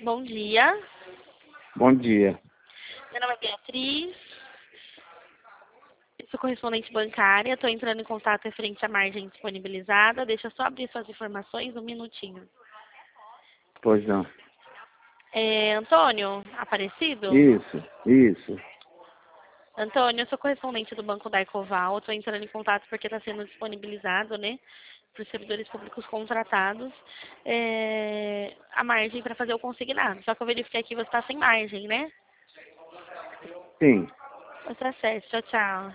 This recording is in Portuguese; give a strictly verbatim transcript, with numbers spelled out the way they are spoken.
Bom dia. Bom dia. Meu nome é Beatriz. Eu sou correspondente bancária. Estou entrando em contato referente à margem disponibilizada. Deixa eu só abrir suas informações um minutinho. Pois não. É, Antônio Aparecido? Isso, isso. Antônio, eu sou correspondente do Banco da Ecoval. Estou entrando em contato porque está sendo disponibilizado, né, para os servidores públicos contratados, é, a margem para fazer o consignado. Só que eu verifiquei aqui que você está sem margem, né? Sim. Você é certo. Tchau, tchau.